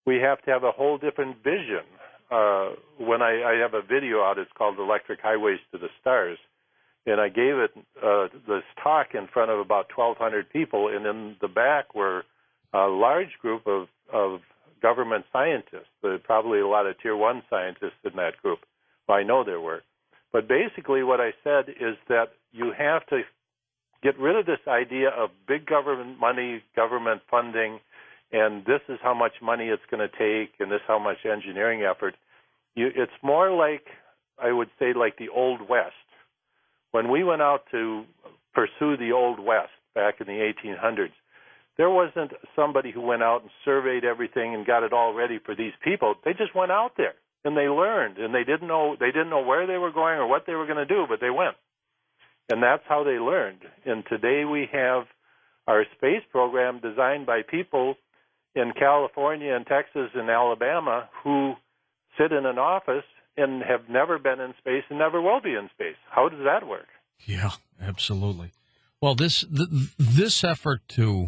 we have to have a whole different vision. When I have a video out, it's called Electric Highways to the Stars, and I gave it this talk in front of about 1,200 people, and in the back were a large group of government scientists. There are probably a lot of Tier 1 scientists in that group. Well, I know there were. But basically what I said is that you have to get rid of this idea of big government money, government funding, and this is how much money it's going to take, and this how much engineering effort. It's more like, I would say, like the Old West. When we went out to pursue the Old West back in the 1800s, there wasn't somebody who went out and surveyed everything and got it all ready for these people. They just went out there, and they learned, and they didn't know where they were going or what they were going to do, but they went. And that's how they learned. And today we have our space program designed by people in California and Texas and Alabama who sit in an office and have never been in space and never will be in space. How does that work? Yeah, absolutely. Well, this effort to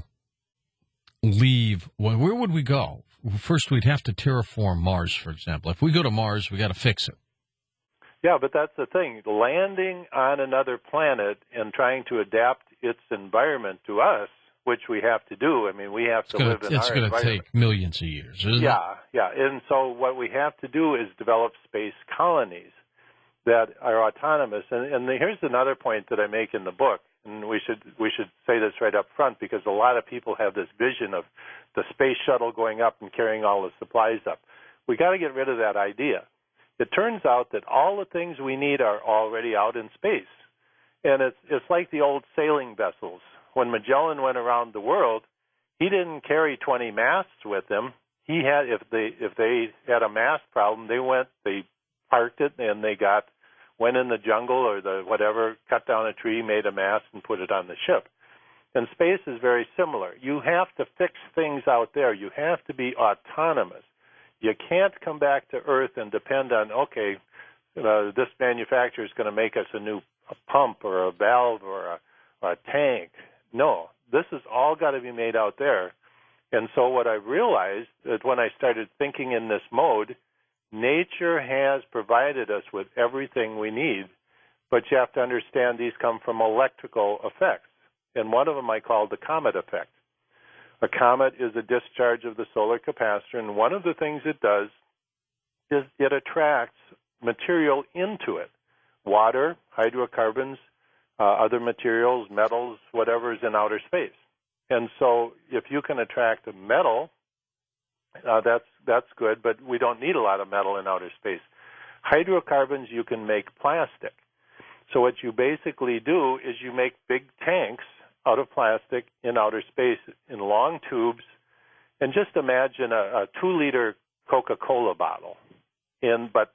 leave, where would we go? First, we'd have to terraform Mars, for example. If we go to Mars, we got to fix it. Yeah, but that's the thing. Landing on another planet and trying to adapt its environment to us, which we have to do. I mean, we have to live in our environment. It's going to take millions of years, isn't it? Yeah. And so what we have to do is develop space colonies that are autonomous. And here's another point that I make in the book, and we should say this right up front, because a lot of people have this vision of the space shuttle going up and carrying all the supplies up. We got to get rid of that idea. It turns out that all the things we need are already out in space. And it's like the old sailing vessels. When Magellan went around the world, he didn't carry 20 masts with him. He had, if they had a mast problem, they parked it, and they went in the jungle or the whatever, cut down a tree, made a mast, and put it on the ship. And space is very similar. You have to fix things out there. You have to be autonomous. You can't come back to Earth and depend on, this manufacturer is going to make us a new pump or a valve or a tank. No, this has all got to be made out there. And so what I realized is when I started thinking in this mode, nature has provided us with everything we need, but you have to understand these come from electrical effects. And one of them I call the comet effect. A comet is a discharge of the solar capacitor, and one of the things it does is it attracts material into it, water, hydrocarbons, other materials, metals, whatever is in outer space. And so if you can attract a metal, that's good, but we don't need a lot of metal in outer space. Hydrocarbons, you can make plastic. So what you basically do is you make big tanks out of plastic in outer space in long tubes, and just imagine a 2-liter Coca-Cola bottle, but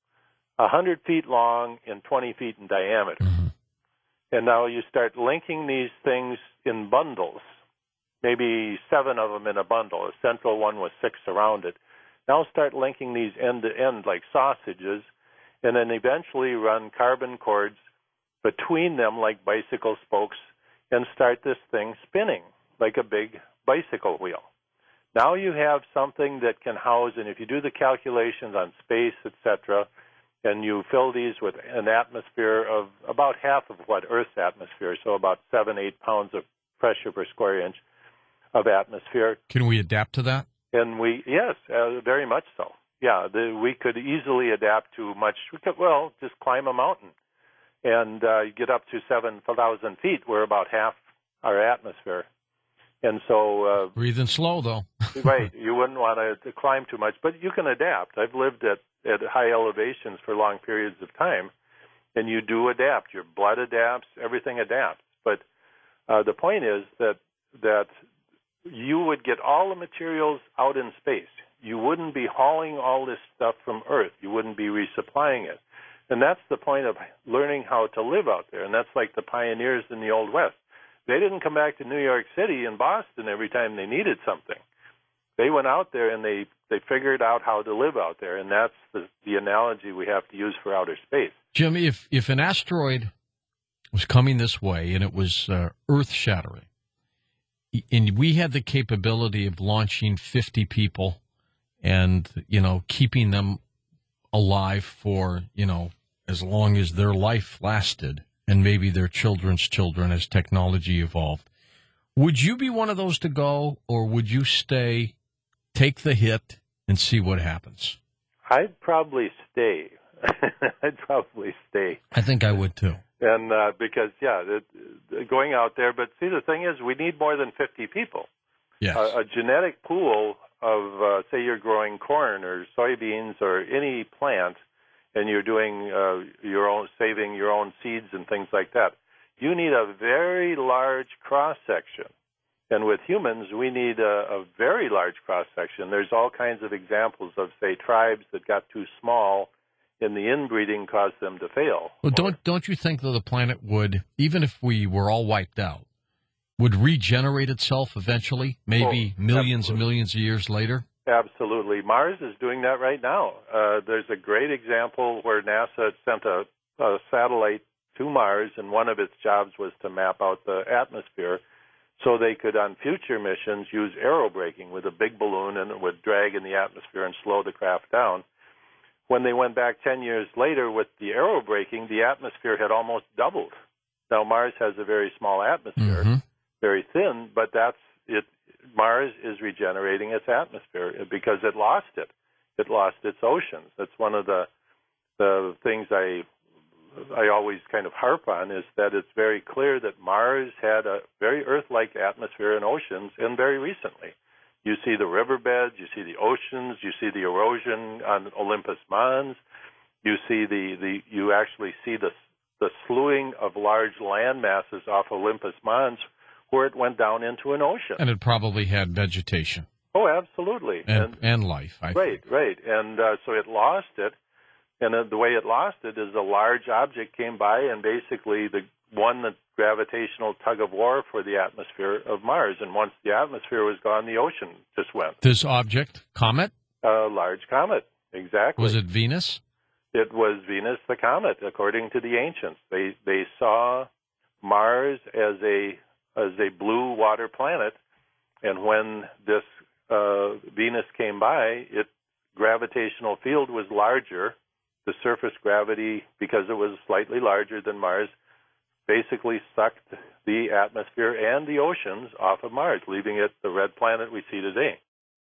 100 feet long and 20 feet in diameter. Mm-hmm. And now you start linking these things in bundles, maybe 7 of them in a bundle, a central one with 6 around it. Now start linking these end to end like sausages, and then eventually run carbon cords between them like bicycle spokes and start this thing spinning like a big bicycle wheel. Now you have something that can house, and if you do the calculations on space, etc., and you fill these with an atmosphere of about half of what Earth's atmosphere, so about 7-8 pounds of pressure per square inch of atmosphere. Can we adapt to that? And yes, very much so. Yeah, we could easily adapt to just climb a mountain and get up to 7,000 feet. We're about half our atmosphere. And so... breathing slow, though. Right. You wouldn't want to climb too much, but you can adapt. I've lived at high elevations for long periods of time, and you do adapt. Your blood adapts. Everything adapts. But the point is that you would get all the materials out in space. You wouldn't be hauling all this stuff from Earth. You wouldn't be resupplying it. And that's the point of learning how to live out there. And that's like the pioneers in the Old West. They didn't come back to New York City and Boston every time they needed something. They went out there and they figured out how to live out there. And that's the analogy we have to use for outer space. Jim, if an asteroid was coming this way and it was earth-shattering, and we had the capability of launching 50 people and, keeping them alive for, as long as their life lasted and maybe their children's children as technology evolved. Would you be one of those to go, or would you stay, take the hit, and see what happens? I'd probably stay. I'd probably stay. I think I would too. And because, going out there. But see, the thing is, we need more than 50 people. Yes. A genetic pool of, say, you're growing corn or soybeans or any plant, and you're doing saving your own seeds and things like that. You need a very large cross-section. And with humans, we need a very large cross-section. There's all kinds of examples of, say, tribes that got too small, and the inbreeding caused them to fail. Well, don't you think, though, the planet would, even if we were all wiped out, would regenerate itself eventually, maybe millions and millions of years later? Absolutely. Mars is doing that right now. There's a great example where NASA sent a satellite to Mars, and one of its jobs was to map out the atmosphere so they could, on future missions, use aerobraking with a big balloon, and it would drag in the atmosphere and slow the craft down. When they went back 10 years later with the aerobraking, the atmosphere had almost doubled. Now, Mars has a very small atmosphere, very thin, but that's it. Mars is regenerating its atmosphere because it lost it. It lost its oceans. That's one of the things I always kind of harp on, is that it's very clear that Mars had a very Earth-like atmosphere and oceans, and very recently. You see the riverbeds, you see the oceans, you see the erosion on Olympus Mons, you see you actually see the sloughing of large land masses off Olympus Mons, where it went down into an ocean. And it probably had vegetation. Oh, absolutely. And life, I think. Right. And so it lost it. And the way it lost it is a large object came by and basically won the gravitational tug of war for the atmosphere of Mars. And once the atmosphere was gone, the ocean just went. This object, comet? A large comet, exactly. Was it Venus? It was Venus the comet, according to the ancients. They saw Mars as a blue water planet, and when this Venus came by, its gravitational field was larger. The surface gravity, because it was slightly larger than Mars, basically sucked the atmosphere and the oceans off of Mars, leaving it the red planet we see today.